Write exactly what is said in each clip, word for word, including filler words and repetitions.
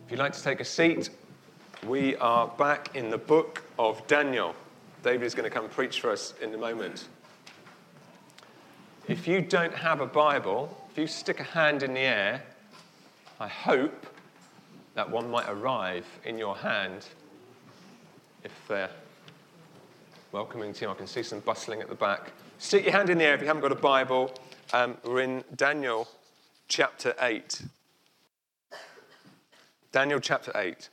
If you'd like to take a seat, we are back in the book of Daniel. David is going to come and preach for us in a moment. If you don't have a Bible, if you stick a hand in the air, I hope that one might arrive in your hand. If they're welcoming to you, I can see some bustling at the back. Stick your hand in the air if you haven't got a Bible. Um, we're in Daniel chapter eight. Daniel chapter eight.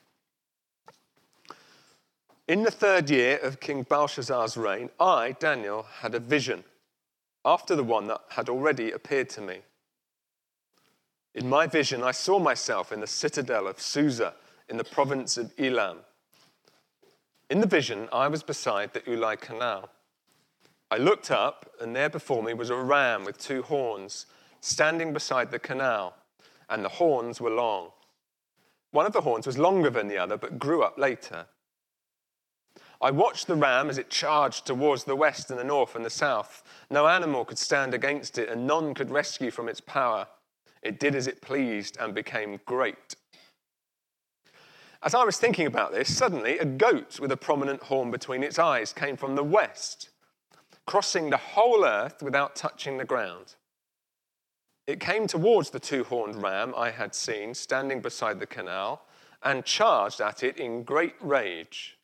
In the third year of King Belshazzar's reign, I, Daniel, had a vision after the one that had already appeared to me. In my vision, I saw myself in the citadel of Susa in the province of Elam. In the vision, I was beside the Ulai Canal. I looked up, and there before me was a ram with two horns standing beside the canal, and the horns were long. One of the horns was longer than the other, but grew up later. I watched the ram as it charged towards the west and the north and the south. No animal could stand against it, and none could rescue from its power. It did as it pleased and became great. As I was thinking about this, suddenly a goat with a prominent horn between its eyes came from the west, crossing the whole earth without touching the ground. It came towards the two-horned ram I had seen standing beside the canal and charged at it in great rage.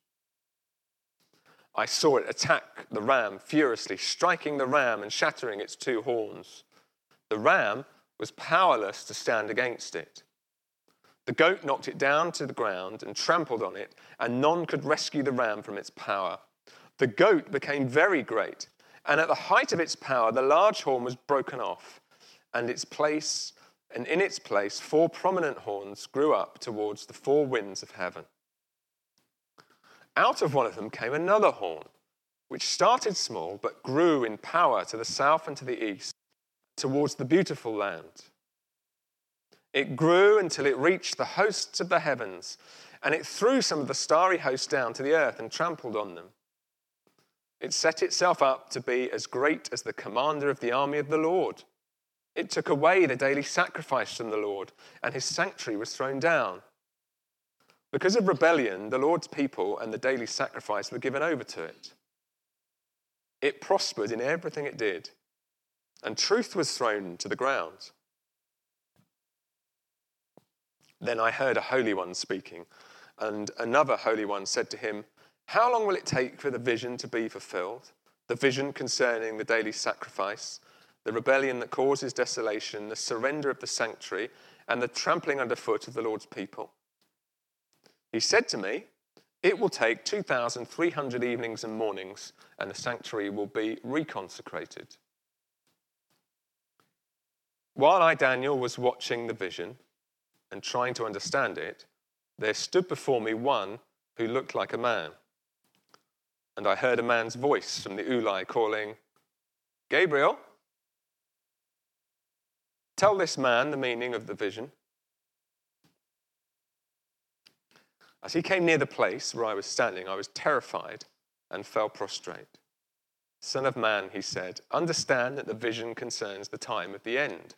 I saw it attack the ram furiously, striking the ram and shattering its two horns. The ram was powerless to stand against it. The goat knocked it down to the ground and trampled on it, and none could rescue the ram from its power. The goat became very great, and at the height of its power, the large horn was broken off, and its place, and in its place, four prominent horns grew up towards the four winds of heaven. Out of one of them came another horn, which started small but grew in power to the south and to the east, towards the beautiful land. It grew until it reached the hosts of the heavens, and it threw some of the starry hosts down to the earth and trampled on them. It set itself up to be as great as the commander of the army of the Lord. It took away the daily sacrifice from the Lord, and his sanctuary was thrown down. Because of rebellion, the Lord's people and the daily sacrifice were given over to it. It prospered in everything it did, and truth was thrown to the ground. Then I heard a holy one speaking, and another holy one said to him, "How long will it take for the vision to be fulfilled? The vision concerning the daily sacrifice, the rebellion that causes desolation, the surrender of the sanctuary, and the trampling underfoot of the Lord's people?" He said to me, "It will take two thousand three hundred evenings and mornings, and the sanctuary will be reconsecrated." While I, Daniel, was watching the vision and trying to understand it, there stood before me one who looked like a man. And I heard a man's voice from the Ulai calling, "Gabriel, tell this man the meaning of the vision." As he came near the place where I was standing, I was terrified and fell prostrate. "Son of man," he said, "understand that the vision concerns the time of the end."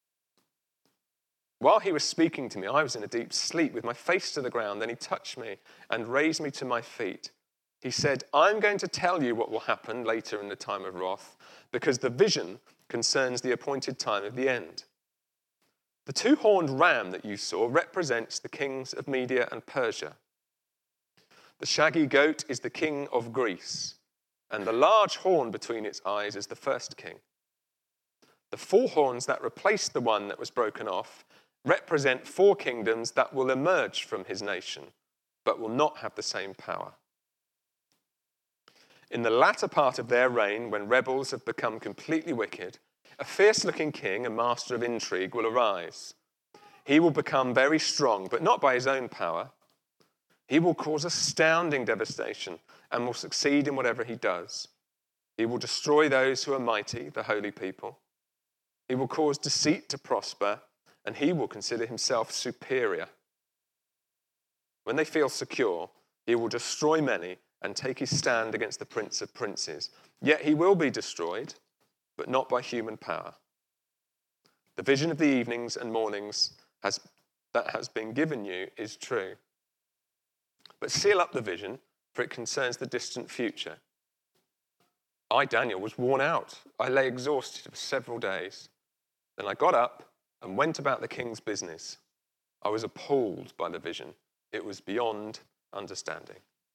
While he was speaking to me, I was in a deep sleep with my face to the ground. Then he touched me and raised me to my feet. He said, "I'm going to tell you what will happen later in the time of wrath, because the vision concerns the appointed time of the end. The two-horned ram that you saw represents the kings of Media and Persia. The shaggy goat is the king of Greece, and the large horn between its eyes is the first king. The four horns that replaced the one that was broken off represent four kingdoms that will emerge from his nation, but will not have the same power. In the latter part of their reign, when rebels have become completely wicked, a fierce-looking king, a master of intrigue, will arise. He will become very strong, but not by his own power. He will cause astounding devastation and will succeed in whatever he does. He will destroy those who are mighty, the holy people. He will cause deceit to prosper, and he will consider himself superior. When they feel secure, he will destroy many and take his stand against the prince of princes. Yet he will be destroyed, but not by human power. The vision of the evenings and mornings has that has been given you is true. But seal up the vision, for it concerns the distant future. I, Daniel, was worn out. I lay exhausted for several days. Then I got up and went about the king's business. I was appalled by the vision. It was beyond understanding.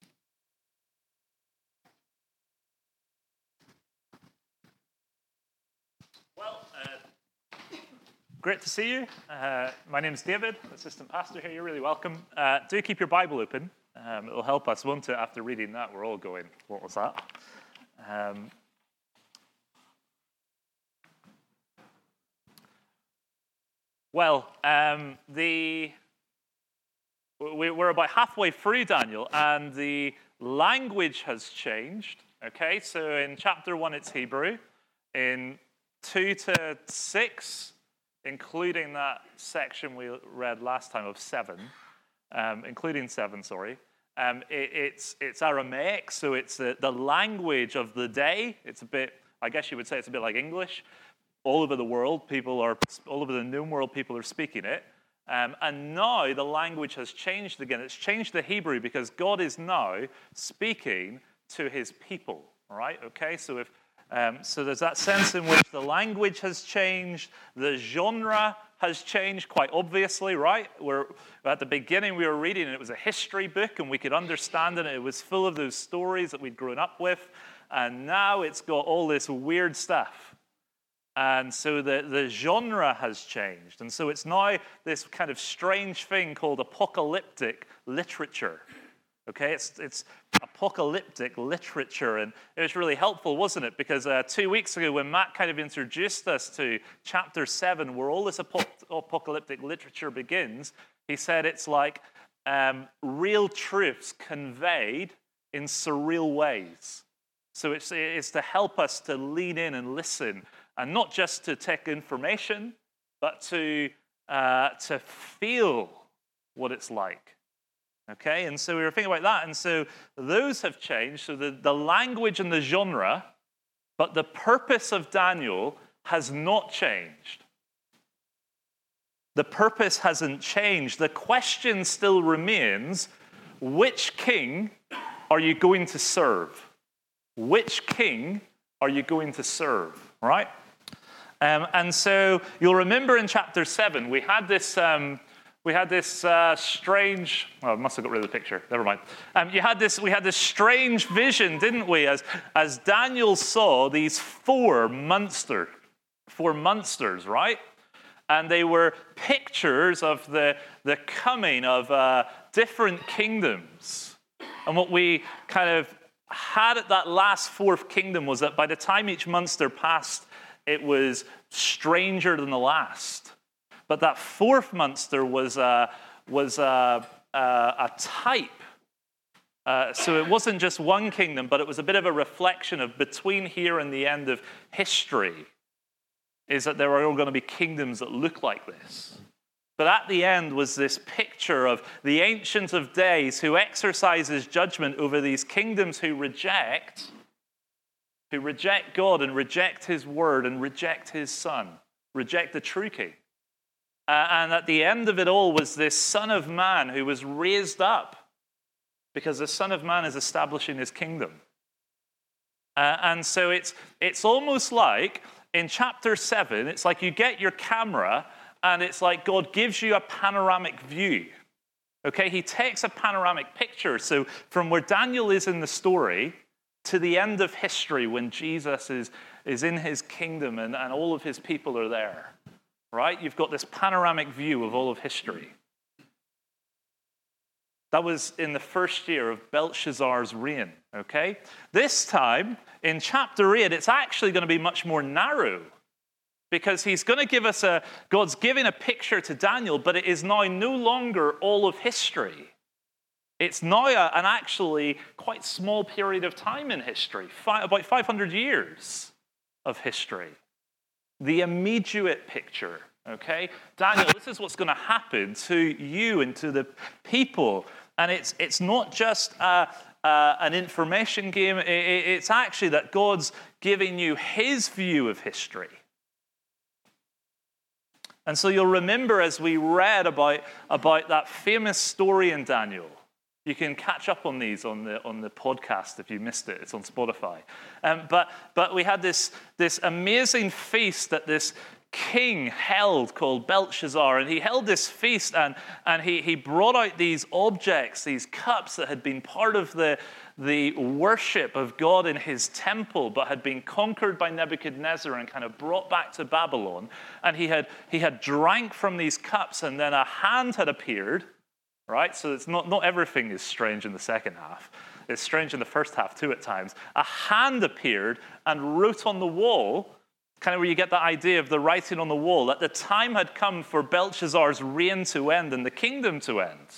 Well, uh, great to see you. Uh, my name is David, assistant pastor here. You're really welcome. Uh, do keep your Bible open. Um, it'll help us, won't it? After reading that, we're all going, what was that? Um, well, um, the we, we're about halfway through Daniel, and the language has changed. Okay, so in chapter one, it's Hebrew. In two to six, including that section we read last time of seven, um, including seven, sorry, um, it, it's it's Aramaic, so it's the, the language of the day. It's a bit, I guess you would say it's a bit like English. All over the world, people are, all over the known world, people are speaking it. Um, and now the language has changed again. It's changed to Hebrew because God is now speaking to his people, all right? Okay, so if Um, so there's that sense in which the language has changed, the genre has changed quite obviously, right? We're, at the beginning we were reading and it was a history book and we could understand it. It was full of those stories that we'd grown up with. And now it's got all this weird stuff. And so the, the genre has changed. And so it's now this kind of strange thing called apocalyptic literature. Okay, it's it's apocalyptic literature, and it was really helpful, wasn't it? Because uh, two weeks ago, when Matt kind of introduced us to chapter seven, where all this ap- apocalyptic literature begins, he said it's like um, real truths conveyed in surreal ways. So it's it's to help us to lean in and listen, and not just to take information, but to uh, to feel what it's like. Okay, and so we were thinking about that, and so those have changed, so the, the language and the genre, but the purpose of Daniel has not changed. The purpose hasn't changed. The question still remains, which king are you going to serve? Which king are you going to serve, right? Um, and so you'll remember in chapter seven, we had this... Um, We had this uh, strange. Oh, I must have got rid of the picture. Never mind. Um, you had this. We had this strange vision, didn't we? As as Daniel saw these four monsters, four monsters, right? And they were pictures of the the coming of uh, different kingdoms. And what we kind of had at that last fourth kingdom was that by the time each monster passed, it was stranger than the last. But that fourth monster was a, was a, a, a type. Uh, so it wasn't just one kingdom, but it was a bit of a reflection of between here and the end of history, is that there are all going to be kingdoms that look like this. But at the end was this picture of the Ancient of Days who exercises judgment over these kingdoms who reject, who reject God and reject his word and reject his son, reject the true king. Uh, and at the end of it all was this Son of Man who was raised up because the Son of Man is establishing his kingdom. Uh, and so it's it's almost like in chapter seven, it's like you get your camera and it's like God gives you a panoramic view. Okay, he takes a panoramic picture. So from where Daniel is in the story to the end of history when Jesus is, is in his kingdom and, and all of his people are there. Right? You've got this panoramic view of all of history. That was in the first year of Belshazzar's reign, okay? This time, in chapter eight, it's actually going to be much more narrow because he's going to give us a, God's giving a picture to Daniel, but it is now no longer all of history. It's now a, an actually quite small period of time in history, five, about five hundred years of history. The immediate picture, okay? Daniel, this is what's going to happen to you and to the people. And it's it's not just uh, uh, an information game. It's actually that God's giving you his view of history. And so you'll remember as we read about, about that famous story in Daniel. You can catch up on these on the on the podcast if you missed it. It's on Spotify. Um, but but we had this, this amazing feast that this king held called Belshazzar. And he held this feast and, and he, he brought out these objects, these cups that had been part of the, the worship of God in his temple, but had been conquered by Nebuchadnezzar and kind of brought back to Babylon. And he had he had drank from these cups, and then a hand had appeared. Right? So it's not, not everything is strange in the second half. It's strange in the first half too at times. A hand appeared and wrote on the wall, kind of where you get the idea of the writing on the wall, that the time had come for Belshazzar's reign to end and the kingdom to end.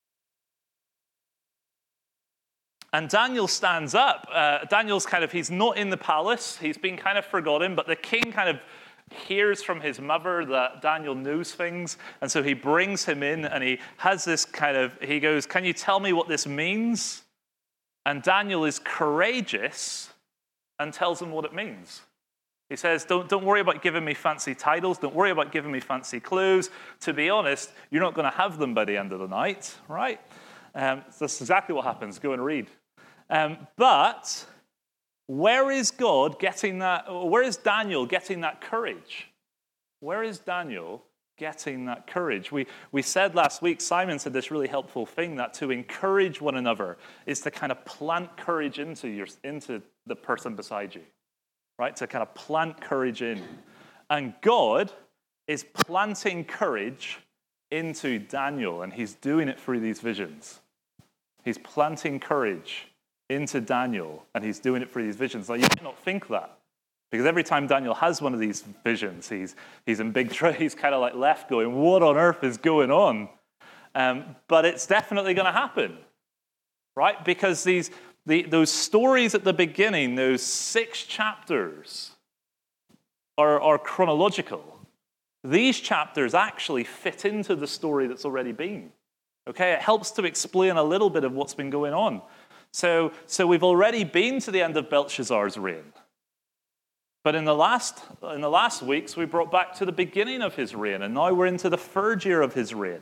And Daniel stands up. Uh, Daniel's kind of, he's not in the palace. He's been kind of forgotten, but the king kind of hears from his mother that Daniel knows things, and so he brings him in, and he has this kind of, he goes, can you tell me what this means? And Daniel is courageous and tells him what it means. He says, don't, don't worry about giving me fancy titles, don't worry about giving me fancy clues. To be honest, you're not going to have them by the end of the night, right? Um, that's exactly what happens. Go and read. Um, but Where is God getting that? Where is Daniel getting that courage? Where is Daniel getting that courage? We, we said last week, Simon said this really helpful thing, that to encourage one another is to kind of plant courage into, your, into the person beside you, right? To kind of plant courage in. And God is planting courage into Daniel, and he's doing it through these visions. He's planting courage into Daniel, and he's doing it through these visions. Now, you might not think that, because every time Daniel has one of these visions, he's he's in big trouble. He's kind of like left going, what on earth is going on? Um, but it's definitely going to happen, right? Because these the, those stories at the beginning, those six chapters, are, are chronological. These chapters actually fit into the story that's already been. Okay, it helps to explain a little bit of what's been going on. So, so we've already been to the end of Belshazzar's reign. But in the last in the last weeks, we brought back to the beginning of his reign, and now we're into the third year of his reign.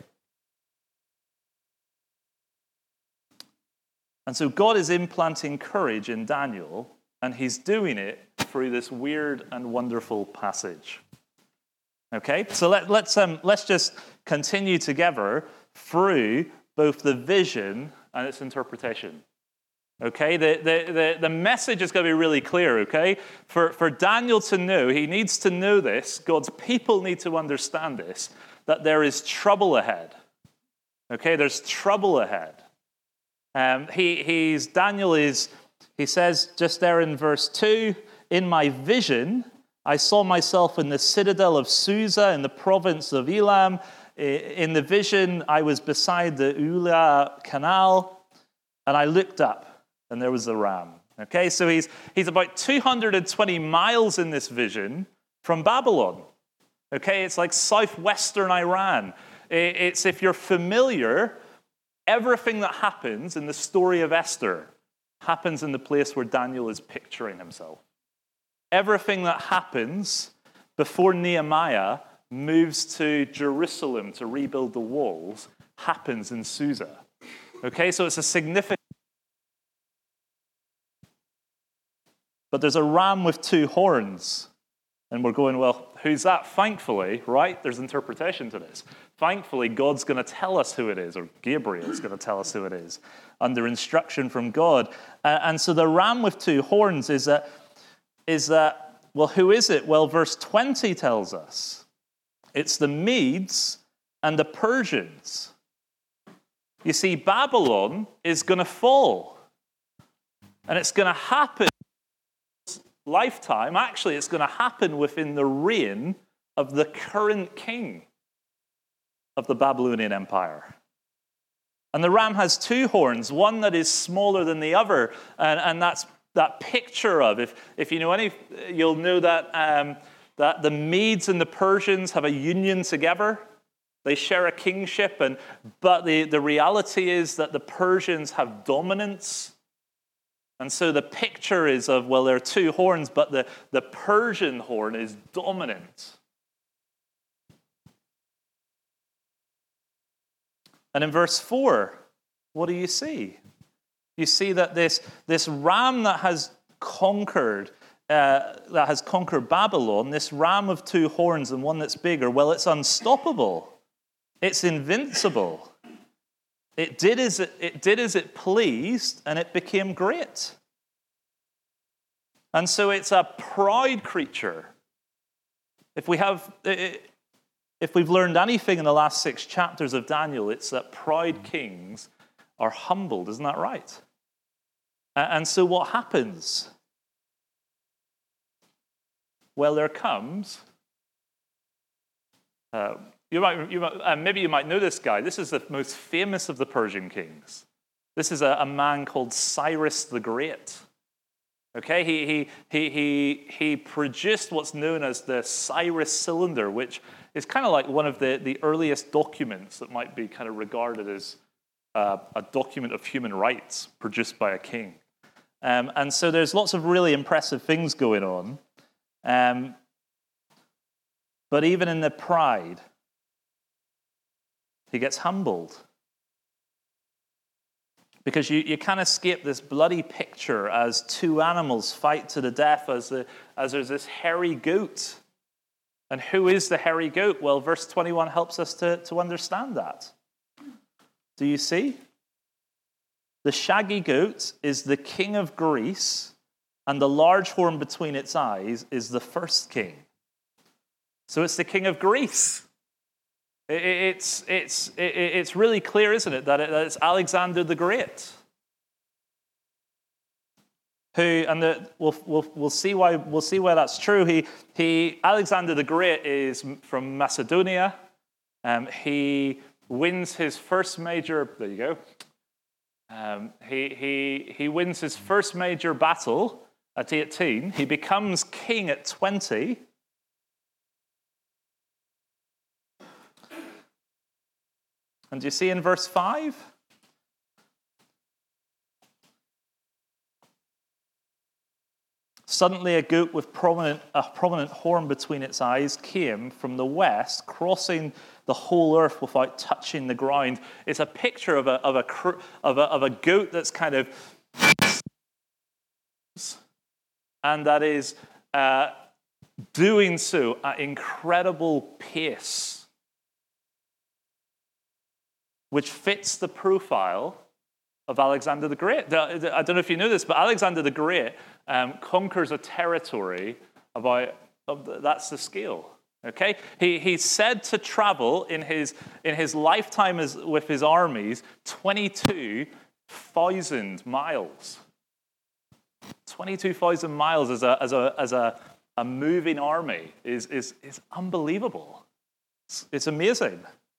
And so God is implanting courage in Daniel, and he's doing it through this weird and wonderful passage. Okay, so let, let's um, let's just continue together through both the vision and its interpretation. Okay, the, the, the, the message is going to be really clear, okay? For, for Daniel to know, he needs to know this, God's people need to understand this, that there is trouble ahead. Okay, there's trouble ahead. Um, he, he's, Daniel is, he says just there in verse two, in my vision, I saw myself in the citadel of Susa in the province of Elam. In the vision, I was beside the Ula Canal, and I looked up. And there was the ram. Okay, so he's he's about two hundred twenty miles in this vision from Babylon. Okay, it's like southwestern Iran. It's, if you're familiar, everything that happens in the story of Esther happens in the place where Daniel is picturing himself. Everything that happens before Nehemiah moves to Jerusalem to rebuild the walls happens in Susa. Okay, so it's a significant. But there's a ram with two horns. And we're going, well, who's that? Thankfully, right? There's interpretation to this. Thankfully, God's going to tell us who it is, or Gabriel's going to tell us who it is, under instruction from God. Uh, and so the ram with two horns is that, is that, well, who is it? Well, verse twenty tells us. It's the Medes and the Persians. You see, Babylon is going to fall. And it's going to happen. Lifetime, actually, it's going to happen within the reign of the current king of the Babylonian Empire. And the ram has two horns, one that is smaller than the other, and, and that's that picture of, if, if you know any, you'll know that, um, that the Medes and the Persians have a union together. They share a kingship, and but the, the reality is that the Persians have dominance. And so the picture is of, well, there are two horns, but the, the Persian horn is dominant. And in verse four, what do you see? You see that this, this ram that has conquered uh, that has conquered Babylon, this ram of two horns and one that's bigger, well, it's unstoppable. It's invincible. It did as it, it did as it pleased, and it became great. And so it's a proud creature. If we have, if we've learned anything in the last six chapters of Daniel, it's that proud kings are humbled. Isn't that right? And so what happens? Well, there comes. Uh, you might, you might, uh, maybe you might know this guy. This is the most famous of the Persian kings. This is a, a man called Cyrus the Great. Okay, he, he, he, he, he produced what's known as the Cyrus Cylinder, which is kind of like one of the, the earliest documents that might be kind of regarded as uh, a document of human rights produced by a king. Um, and so there's lots of really impressive things going on. Um, but even in the pride, he gets humbled. Because you, you can't escape this bloody picture as two animals fight to the death as, the, as there's this hairy goat. And who is the hairy goat? Well, verse twenty-one helps us to, to understand that. Do you see? The shaggy goat is the king of Greece, and the large horn between its eyes is the first king. So it's the king of Greece. It's, it's, it's really clear, isn't it, that it's Alexander the Great. Who, and the, we'll, we'll, we'll, see why, we'll see why that's true. He, he, Alexander the Great is from Macedonia. Um, he wins his first major, there you go. Um, he, he, he wins his first major battle at eighteen. He becomes king at twenty. And do you see in verse five? Suddenly a goat with prominent, a prominent horn between its eyes came from the west, crossing the whole earth without touching the ground. It's a picture of a, of a, of a, of a goat that's kind of... and that is uh, doing so at incredible pace, which fits the profile of Alexander the Great. I don't know if you know this, but Alexander the Great um, conquers a territory about, that's the scale, okay? He, he's said to travel in his, in his lifetime as, with his armies twenty-two thousand miles. twenty-two thousand miles as a, as a, as a, a moving army is, is, is unbelievable. It's, it's amazing.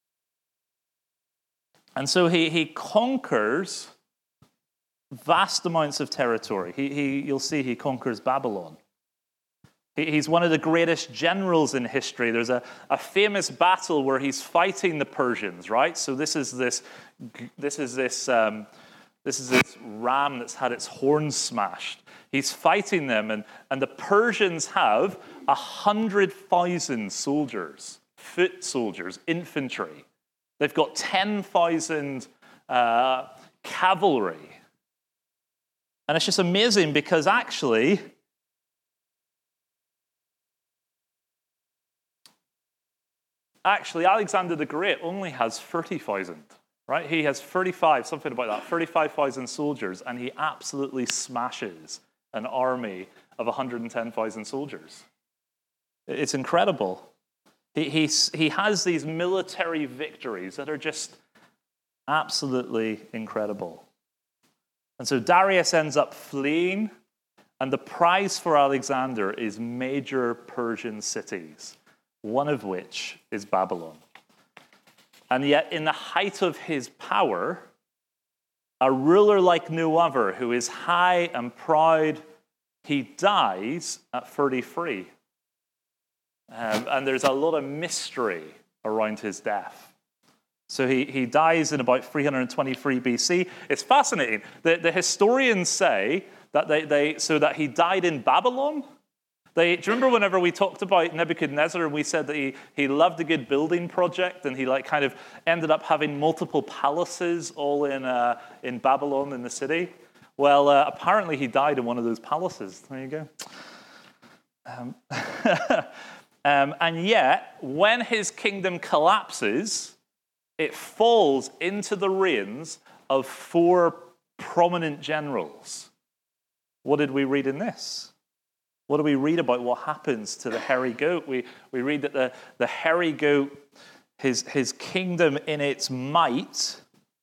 And so he, he conquers vast amounts of territory. He, he, you'll see he conquers Babylon. He, he's one of the greatest generals in history. There's a, a famous battle where he's fighting the Persians, right? So this is this, this is this, um, this is this ram that's had its horns smashed. He's fighting them, and, and the Persians have a hundred thousand soldiers, foot soldiers, infantry. They've got ten thousand uh, cavalry. And it's just amazing because actually, actually Alexander the Great only has thirty thousand, right? He has thirty-five, something about that, thirty-five thousand soldiers, and he absolutely smashes an army of one hundred ten thousand soldiers. It's incredible. He, he, he has these military victories that are just absolutely incredible. And so Darius ends up fleeing, and the prize for Alexander is major Persian cities, one of which is Babylon. And yet, in the height of his power, a ruler like no other, who is high and proud, he dies at thirty-three. Um, and there's a lot of mystery around his death. So he, he dies in about three hundred twenty-three B C. It's fascinating. The, the historians say that they, they so that he died in Babylon, They, do you remember whenever we talked about Nebuchadnezzar and we said that he, he loved a good building project and he like kind of ended up having multiple palaces all in, uh, in Babylon in the city? Well, uh, apparently he died in one of those palaces. There you go. Um, um, and yet, when his kingdom collapses, it falls into the reigns of four prominent generals. What did we read in this? What do we read about what happens to the hairy goat? We, we read that the, the hairy goat, his, his kingdom in its might,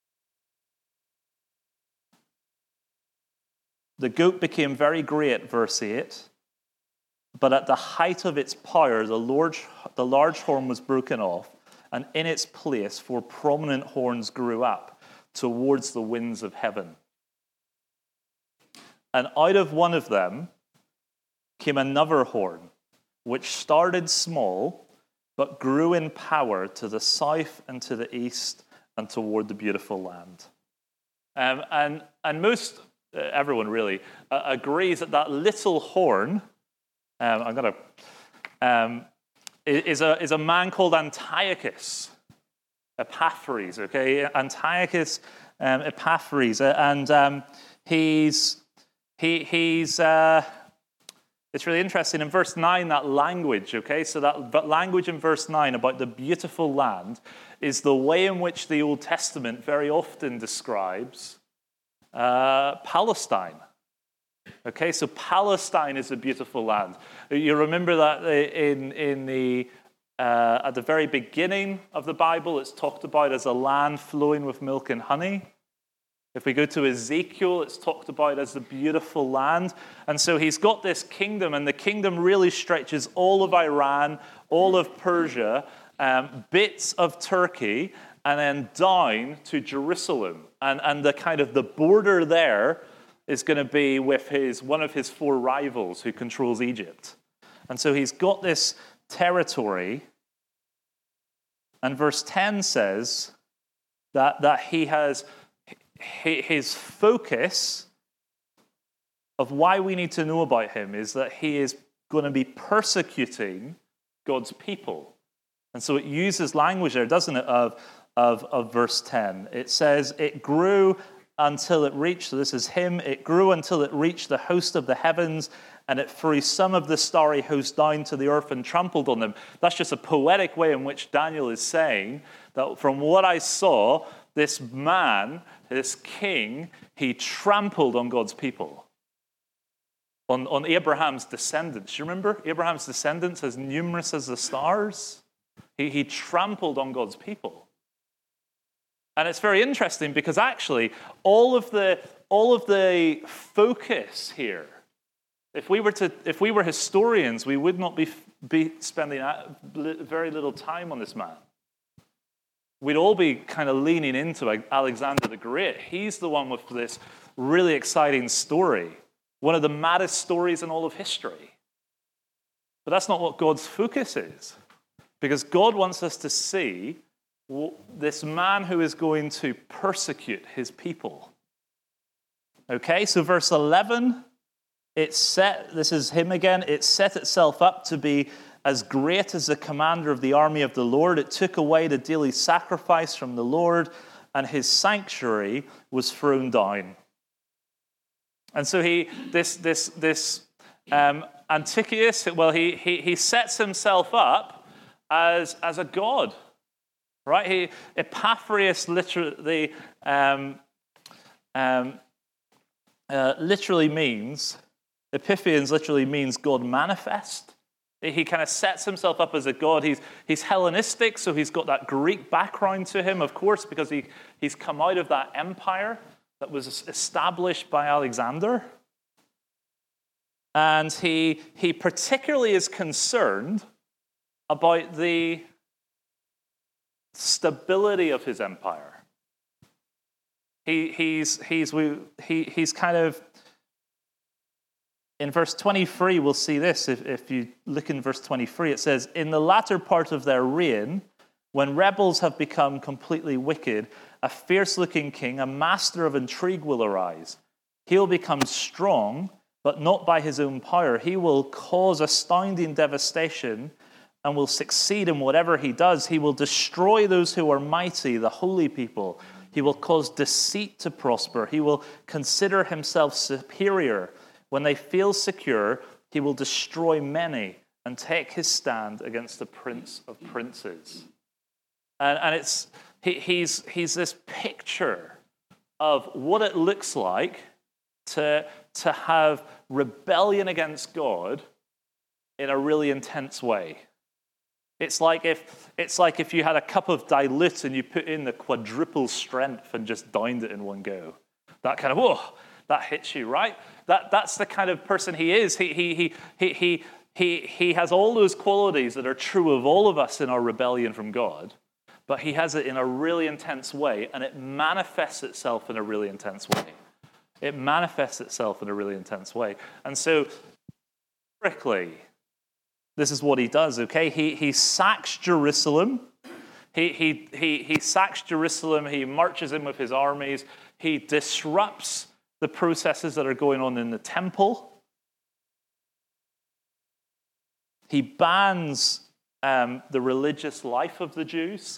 the goat became very great, verse eight, but at the height of its power, the large, the large horn was broken off, and in its place four prominent horns grew up towards the winds of heaven. And out of one of them came another horn, which started small, but grew in power to the south and to the east and toward the beautiful land. Um, and, and most, uh, everyone really, uh, agrees that that little horn, um, I'm going to, um, is, a, is a man called Antiochus Epiphanes, okay? Antiochus um, Epiphanes. Uh, and um, he's, he, he's, uh, it's really interesting. In verse nine, that language, okay? So that, that language in verse nine about the beautiful land is the way in which the Old Testament very often describes uh, Palestine. Okay, so Palestine is a beautiful land. You remember that in, in the, uh, at the very beginning of the Bible, it's talked about as a land flowing with milk and honey. If we go to Ezekiel, it's talked about as the beautiful land. And so he's got this kingdom, and the kingdom really stretches all of Iran, all of Persia, um, bits of Turkey, and then down to Jerusalem. And, and the kind of the border there is going to be with his one of his four rivals who controls Egypt. And so he's got this territory. And verse ten says that, that he has... his focus of why we need to know about him is that he is going to be persecuting God's people. And so it uses language there, doesn't it, of, of, of verse ten. It says, it grew until it reached, so this is him, it grew until it reached the host of the heavens, and it threw some of the starry host down to the earth and trampled on them. That's just a poetic way in which Daniel is saying that from what I saw, this man, this king, he trampled on God's people, on, on Abraham's descendants. You remember? Abraham's descendants as numerous as the stars. He, he trampled on God's people. And it's very interesting because actually all of the, all of the focus here, if we were to, if we were historians, we would not be, be spending very little time on this man. We'd all be kind of leaning into Alexander the Great. He's the one with this really exciting story, one of the maddest stories in all of history. But that's not what God's focus is, because God wants us to see this man who is going to persecute his people. Okay, so verse eleven, it set, this is him again, it set itself up to be as great as the commander of the army of the Lord. It took away the daily sacrifice from the Lord, and his sanctuary was thrown down. And so he, this, this, this um, Antiochus, well, he, he, he sets himself up as, as a god, right? He, Epaphras literally, um, um, uh, literally means, Epiphanes literally means God manifest. He kind of sets himself up as a god. He's, he's Hellenistic, so he's got that Greek background to him, of course, because he, he's come out of that empire that was established by Alexander. And he, he particularly is concerned about the stability of his empire. He, he's, he's, we, he, he's kind of... In verse twenty-three, we'll see this. If, if you look in verse twenty-three, it says, in the latter part of their reign, when rebels have become completely wicked, a fierce-looking king, a master of intrigue will arise. He'll become strong but not by his own power. He will cause astounding devastation and will succeed in whatever he does. He will destroy those who are mighty, the holy people. He will cause deceit to prosper. He will consider himself superior. When they feel secure, he will destroy many and take his stand against the prince of princes. And, and it's he, he's, he's this picture of what it looks like to, to have rebellion against God in a really intense way. It's like if it's like if you had a cup of dilute and you put in the quadruple strength and just downed it in one go. That kind of, whoa, that hits you, right? That that's the kind of person he is. He he he he he he he has all those qualities that are true of all of us in our rebellion from God, but he has it in a really intense way, and it manifests itself in a really intense way. It manifests itself in a really intense way. And so, historically, this is what he does, okay? He he sacks Jerusalem. He he he he sacks Jerusalem. He marches in with his armies. He disrupts the processes that are going on in the temple. He bans um, the religious life of the Jews.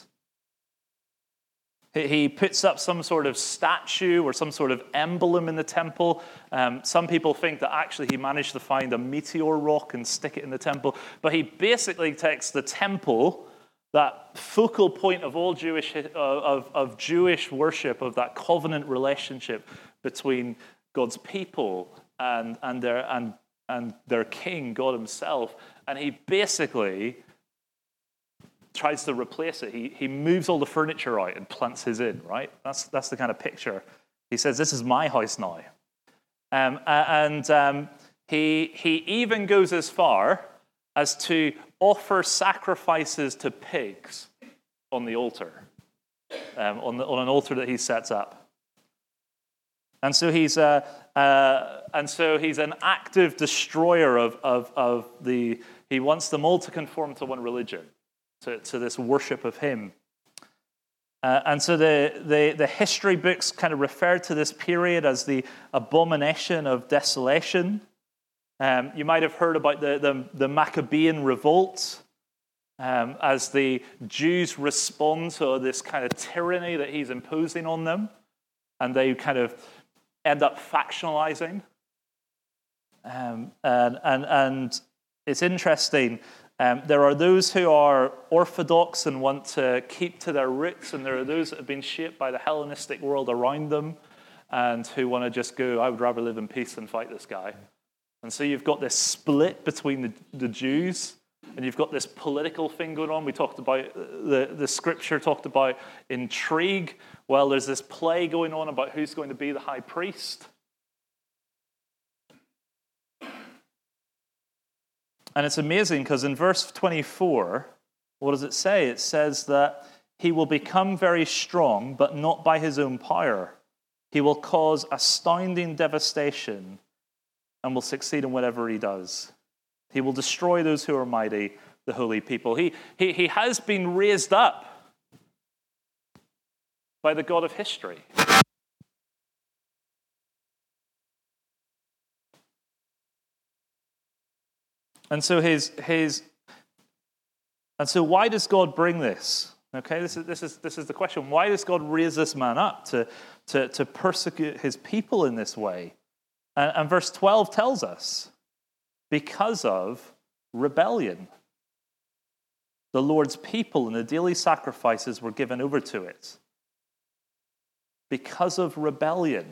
He puts up some sort of statue or some sort of emblem in the temple. Um, some people think that actually he managed to find a meteor rock and stick it in the temple. But he basically takes the temple, that focal point of all Jewish of, of Jewish worship, of that covenant relationship between God's people and and their and and their king, God himself, and he basically tries to replace it. He he moves all the furniture out and plants his in, right? That's that's the kind of picture. He says, this is my house now. Um, and um, he he even goes as far as to offer sacrifices to pigs on the altar, um, on, the, on an altar that he sets up. And so he's uh, uh, and so he's an active destroyer of, of, of the, he wants them all to conform to one religion. To, to this worship of him. Uh, and so the, the, the history books kind of refer to this period as the abomination of desolation. Um, you might have heard about the, the, the Maccabean revolt um, as the Jews respond to this kind of tyranny that he's imposing on them, and they kind of end up factionalizing. Um, and, and, and it's interesting. Um, there are those who are orthodox and want to keep to their roots, and there are those that have been shaped by the Hellenistic world around them and who want to just go, I would rather live in peace than fight this guy. And so you've got this split between the, the Jews, and you've got this political thing going on. We talked about, the, the scripture talked about intrigue. Well, there's this play going on about who's going to be the high priest. And it's amazing because in verse twenty-four, what does it say? It says that he will become very strong, but not by his own power. He will cause astounding devastation and will succeed in whatever he does. He will destroy those who are mighty, the holy people. He, he, he has been raised up by the God of history. And so his his and so why does God bring this? Okay, this is this is this is the question. Why does God raise this man up to to, to persecute his people in this way? And, and verse twelve tells us, because of rebellion. The Lord's people and the daily sacrifices were given over to it. Because of rebellion.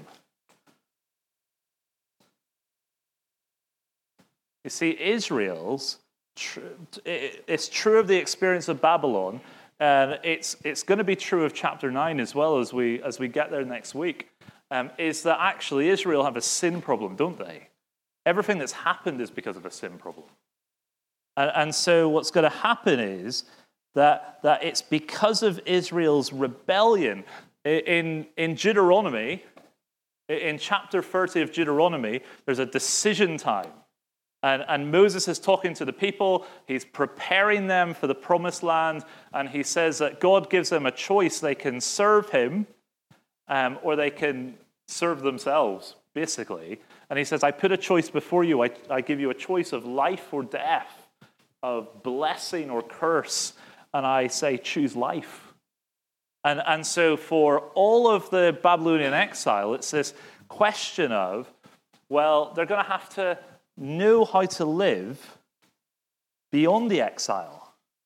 You see, Israel's, it's true of the experience of Babylon, and it's it's going to be true of chapter nine as well as we as we get there next week, um, is that actually Israel have a sin problem, don't they? Everything that's happened is because of a sin problem. And, and so what's going to happen is that, that it's because of Israel's rebellion. In, in Deuteronomy, in chapter thirty of Deuteronomy, there's a decision time. And, and Moses is talking to the people. He's preparing them for the promised land. And he says that God gives them a choice. They can serve him um, or they can serve themselves. basically. And he says, I put a choice before you. I, I give you a choice of life or death, of blessing or curse. And I say, choose life. And, and so for all of the Babylonian exile, it's this question of, well, they're going to have to know how to live beyond the exile.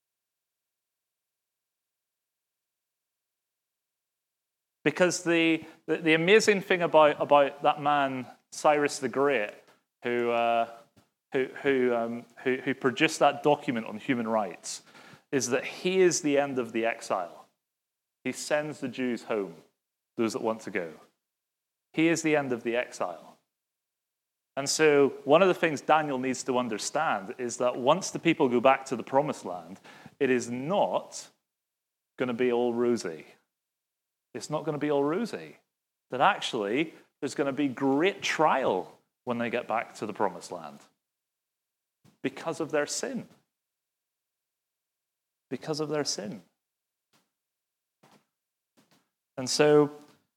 Because the, the, the amazing thing about, about that man, Cyrus the Great, who, uh, who, who, um, who, who produced that document on human rights, is that he is the end of the exile. He sends the Jews home, those that want to go. He is the end of the exile. And so one of the things Daniel needs to understand is that once the people go back to the promised land, it is not going to be all rosy. It's not going to be all rosy. That actually, there's going to be great trial when they get back to the promised land because of their sin. Because of their sin. And so,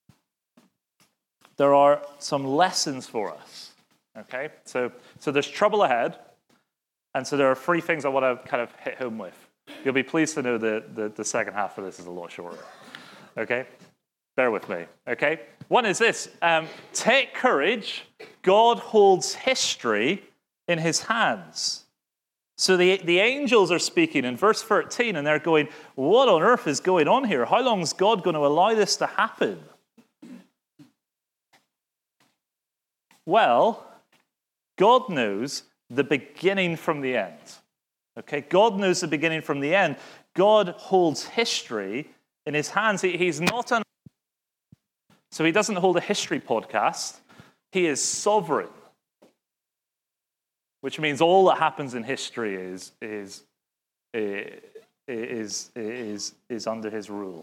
there are some lessons for us. Okay? So, so there's trouble ahead. And so there are three things I want to kind of hit home with. You'll be pleased to know that the, the second half of this is a lot shorter. Okay? Bear with me. Okay? One is this. Um, take courage. God holds history in his hands. So the, the angels are speaking in verse thirteen, and they're going, what on earth is going on here? How long is God going to allow this to happen? Well, God knows the beginning from the end. Okay? God knows the beginning from the end. God holds history in his hands. He, he's not an... So he doesn't hold a history podcast. He is sovereign. Which means all that happens in history is, is, is, is, is under his rule.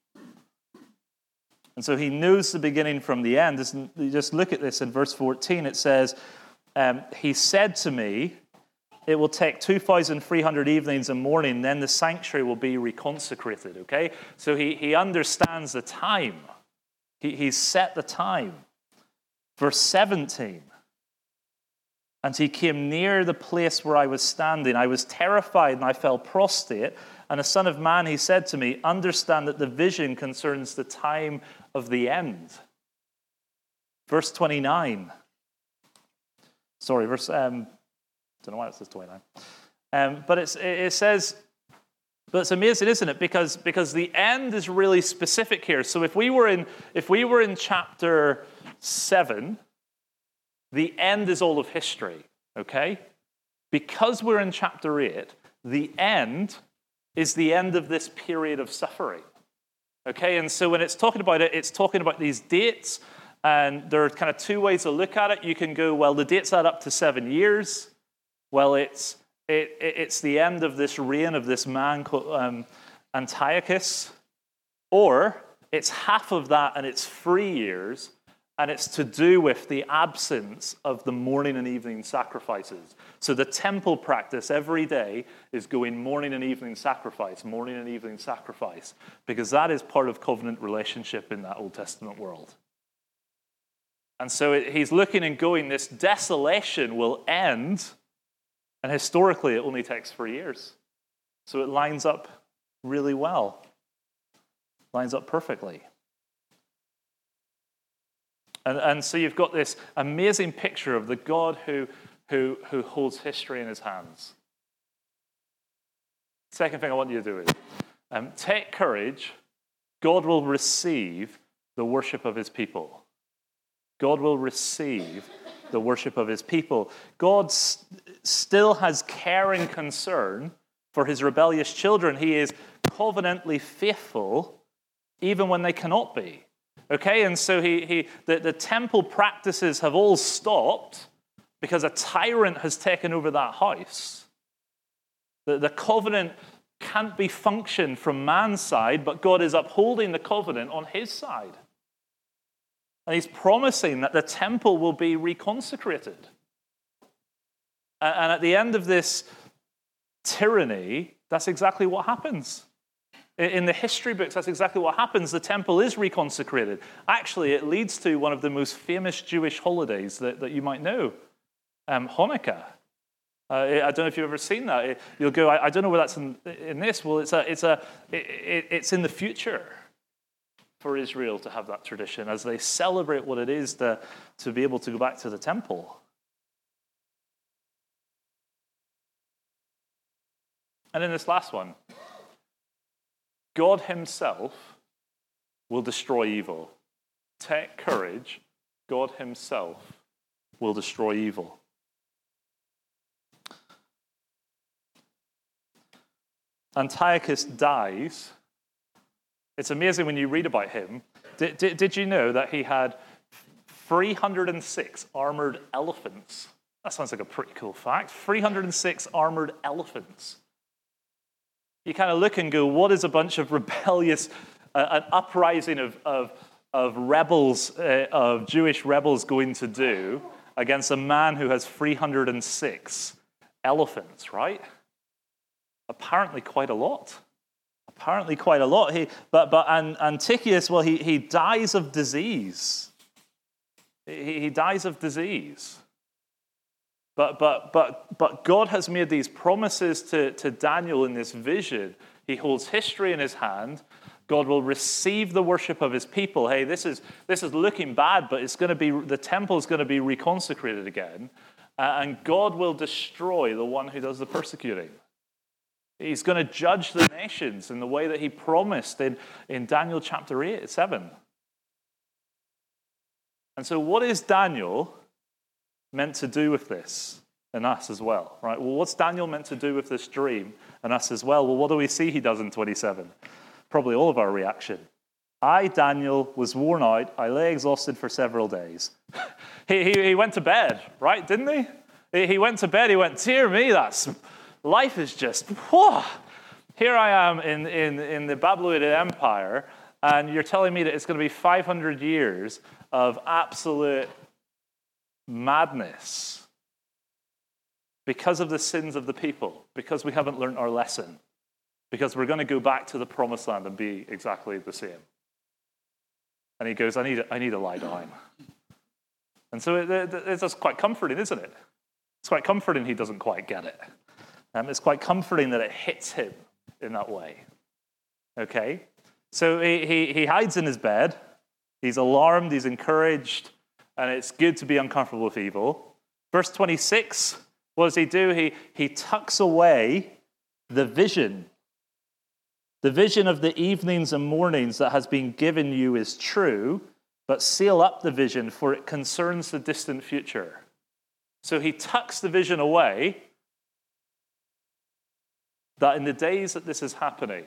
And so he knows the beginning from the end. You just look at this in verse fourteen. It says, um, he said to me, it will take two thousand three hundred evenings and morning, then the sanctuary will be reconsecrated. Okay? So he, he understands the time. He, he's set the time. Verse seventeen. And he came near the place where I was standing. I was terrified and I fell prostrate. And a son of man, he said to me, understand that the vision concerns the time of the end. Verse twenty-nine. Sorry, verse, um, I don't know why it says twenty-nine. Um, but it's, it says, but it's amazing, isn't it? Because, because the end is really specific here. So if we were in, if we were in chapter seven, the end is all of history, okay? Because we're in chapter eight, the end is the end of this period of suffering, okay? And so when it's talking about it, it's talking about these dates, and there are kind of two ways to look at it. You can go, well, the dates add up to seven years. Well, it's it, it's the end of this reign of this man called um, Antiochus, or it's half of that, and it's three years. And it's to do with the absence of the morning and evening sacrifices. So the temple practice every day is going morning and evening sacrifice, morning and evening sacrifice, because that is part of covenant relationship in that Old Testament world. And so it, he's looking and going, this desolation will end, and historically it only takes three years. So it lines up really well, lines up perfectly. And, and so you've got this amazing picture of the God who, who, who holds history in his hands. Second thing I want you to do is um, take courage. God will receive the worship of his people. God will receive the worship of his people. God s- still has care and concern for his rebellious children. He is covenantly faithful even when they cannot be. Okay, and so he, he the, the temple practices have all stopped because a tyrant has taken over that house. The, the covenant can't be functioned from man's side, but God is upholding the covenant on his side. And he's promising that the temple will be reconsecrated. And, and at the end of this tyranny, that's exactly what happens. In the history books, that's exactly what happens. The temple is reconsecrated. Actually, it leads to one of the most famous Jewish holidays that, that you might know, um, Hanukkah. Uh, I don't know if you've ever seen that. You'll go, I, I don't know where that's in, in this. Well, it's a, it's a, it, it, it's in the future for Israel to have that tradition as they celebrate what it is to, to be able to go back to the temple. And in this last one, God himself will destroy evil. Take courage. God himself will destroy evil. Antiochus dies. It's amazing when you read about him. Did, did, did you know that he had three hundred six armored elephants? That sounds like a pretty cool fact. three hundred six armored elephants. You kind of look and go, what is a bunch of rebellious, uh, an uprising of, of, of rebels, uh, of Jewish rebels going to do against a man who has three hundred six elephants, right? Apparently quite a lot. Apparently quite a lot. He, but but Antiochus, well, he, he dies of disease. He, he dies of disease. But but but but God has made these promises to, to Daniel in this vision. He holds history in his hand. God will receive the worship of his people. Hey, this is this is looking bad, but it's going to be the temple is going to be reconsecrated again, uh, and God will destroy the one who does the persecuting. He's going to judge the nations in the way that he promised in, in Daniel chapter eight, seven. And so what is Daniel meant to do with this and us as well, right? Well, what's Daniel meant to do with this dream and us as well? Well, what do we see he does in twenty-seven? Probably all of our reaction. I, Daniel, was worn out. I lay exhausted for several days. he, he, he went to bed, right? Didn't he? he? He went to bed. He went, dear me, that's... Life is just, whoa. Here I am in, in, in the Babylonian Empire, and you're telling me that it's going to be five hundred years of absolute madness because of the sins of the people, because we haven't learned our lesson, because we're going to go back to the promised land and be exactly the same. And he goes, I need, I need to lie down. And so it, it, it's just quite comforting, isn't it? It's quite comforting he doesn't quite get it. Um, it's quite comforting that it hits him in that way. Okay? So he, he, he hides in his bed. He's alarmed. He's encouraged. And it's good to be uncomfortable with evil. Verse twenty-six, what does he do? He, he tucks away the vision. The vision of the evenings and mornings that has been given you is true, but seal up the vision, for it concerns the distant future. So he tucks the vision away, that in the days that this is happening,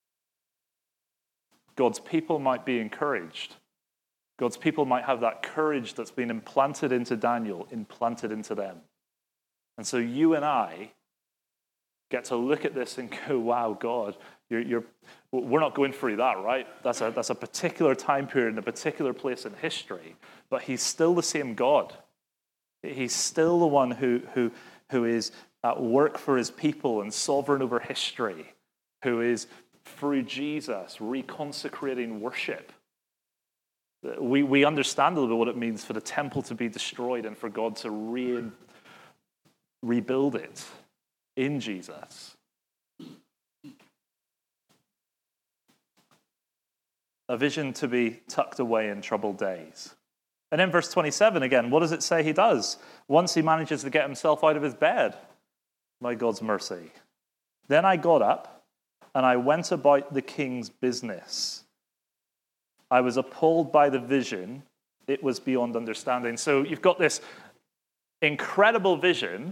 God's people might be encouraged. God's people might have that courage that's been implanted into Daniel, implanted into them. And so you and I get to look at this and go, wow, God, you're, you're, we're not going through that, right? That's a, that's a particular time period in a particular place in history. But he's still the same God. He's still the one who, who, who is at work for his people and sovereign over history, who is, through Jesus, reconsecrating worship. We, we understand a little bit what it means for the temple to be destroyed and for God to re, rebuild it in Jesus. A vision to be tucked away in troubled days. And in verse twenty-seven again, what does it say he does? Once he manages to get himself out of his bed, by God's mercy. Then I got up and I went about the king's business. I was appalled by the vision. It was beyond understanding. So you've got this incredible vision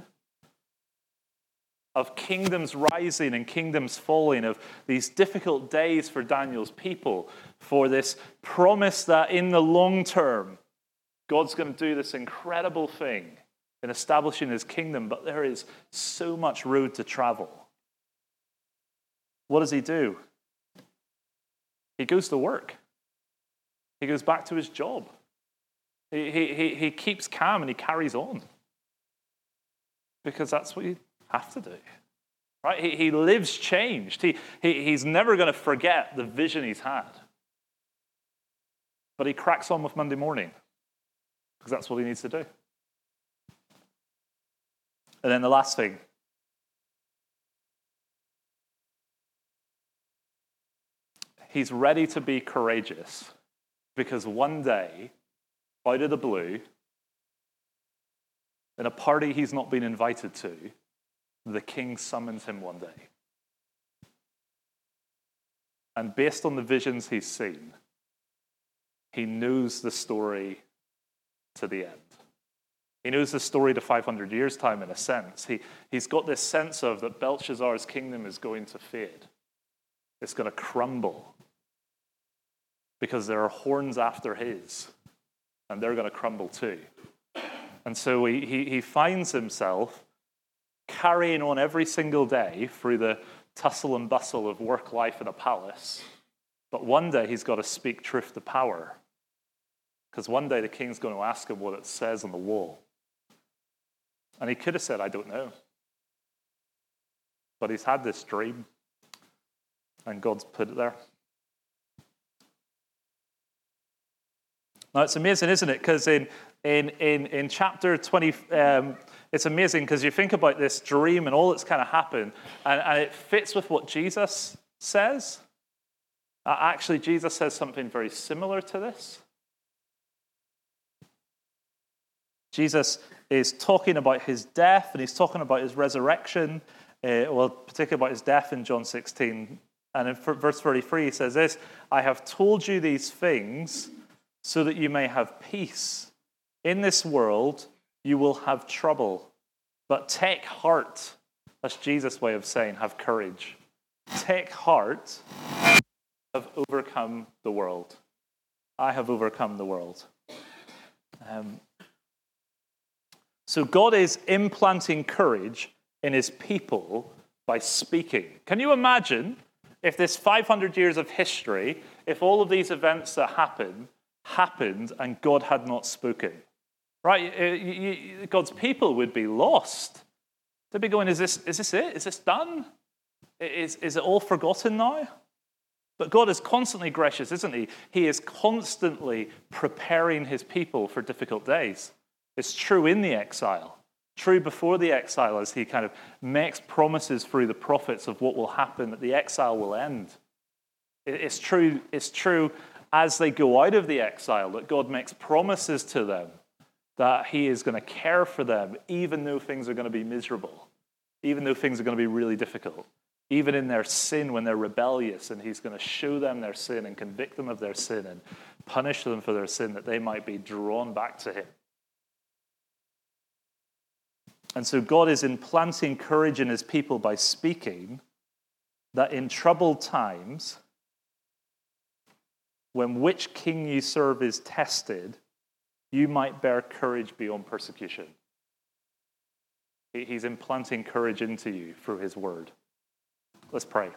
of kingdoms rising and kingdoms falling, of these difficult days for Daniel's people, for this promise that in the long term, God's going to do this incredible thing in establishing his kingdom, but there is so much road to travel. What does he do? He goes to work. He goes back to his job. He, he, he keeps calm and he carries on. Because that's what you have to do. Right? He, he lives changed. He, he, he's never going to forget the vision he's had. But he cracks on with Monday morning because that's what he needs to do. And then the last thing. He's ready to be courageous because one day, out of the blue, in a party he's not been invited to, the king summons him one day. And based on the visions he's seen, he knows the story to the end. He knows the story to five hundred years' time, in a sense. He, he's got this sense of that Belshazzar's kingdom is going to fade. It's going to crumble because there are horns after his, and they're going to crumble too. And so he, he, he finds himself carrying on every single day through the tussle and bustle of work life in a palace. But one day he's got to speak truth to power. Because one day the king's going to ask him what it says on the wall. And he could have said, I don't know. But he's had this dream. And God's put it there. Now it's amazing, isn't it? Because in, in, in, in chapter twenty, um, it's amazing because you think about this dream and all that's kind of happened, and, and it fits with what Jesus says. Uh, actually, Jesus says something very similar to this. Jesus is talking about his death, and he's talking about his resurrection, uh, well, particularly about his death in John sixteen. And in verse thirty-three, he says this, I have told you these things so that you may have peace. In this world, you will have trouble. But take heart. That's Jesus' way of saying have courage. Take heart. I have overcome the world. I have overcome the world. Um, so God is implanting courage in his people by speaking. Can you imagine if this five hundred years of history, if all of these events that happened, happened and God had not spoken? Right? God's people would be lost. They'd be going, is this, is this it? Is this done? Is, is it all forgotten now? But God is constantly gracious, isn't he? He is constantly preparing his people for difficult days. It's true in the exile. True before the exile as he kind of makes promises through the prophets of what will happen, that the exile will end. It's true, it's true as they go out of the exile that God makes promises to them that he is going to care for them even though things are going to be miserable, even though things are going to be really difficult, even in their sin when they're rebellious, and he's going to show them their sin and convict them of their sin and punish them for their sin that they might be drawn back to him. And so God is implanting courage in his people by speaking that in troubled times, when which king you serve is tested, you might bear courage beyond persecution. He's implanting courage into you through his word. Let's pray.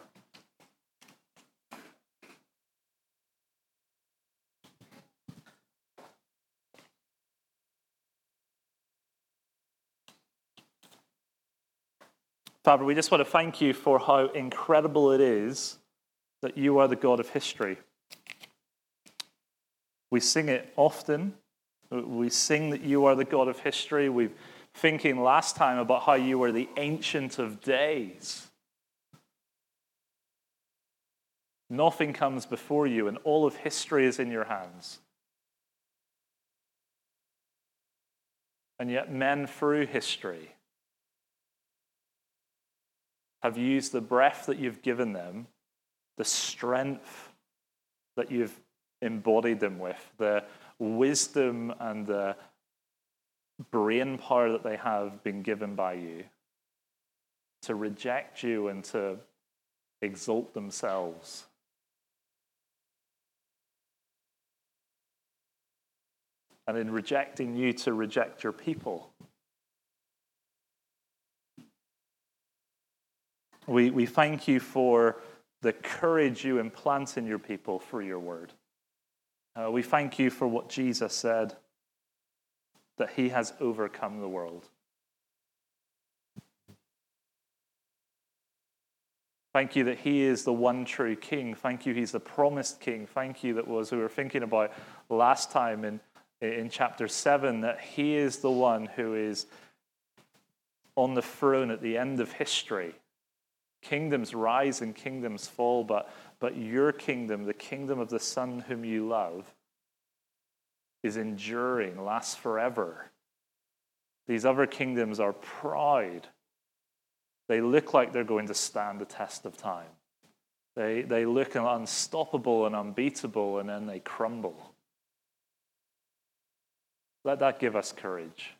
Father, we just want to thank you for how incredible it is that you are the God of history. We sing it often. We sing that you are the God of history. We've thinking last time about how you were the Ancient of Days. Nothing comes before you, and all of history is in your hands. And yet men through history have used the breath that you've given them, the strength that you've embodied them with, the wisdom and the brain power that they have been given by you, to reject you and to exalt themselves. And in rejecting you, to reject your people. We, we thank you for the courage you implant in your people through your word. Uh, we thank you for what Jesus said, that he has overcome the world. Thank you that he is the one true king. Thank you he's the promised king. Thank you that was we were thinking about last time in, in chapter seven, that he is the one who is on the throne at the end of history. Kingdoms rise and kingdoms fall, but, but your kingdom, the kingdom of the Son whom you love, is enduring, lasts forever. These other kingdoms are proud. They look like they're going to stand the test of time. They, they look unstoppable and unbeatable, and then they crumble. Let that give us courage.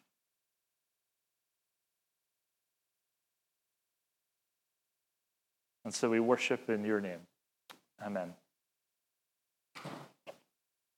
And so we worship in your name. Amen.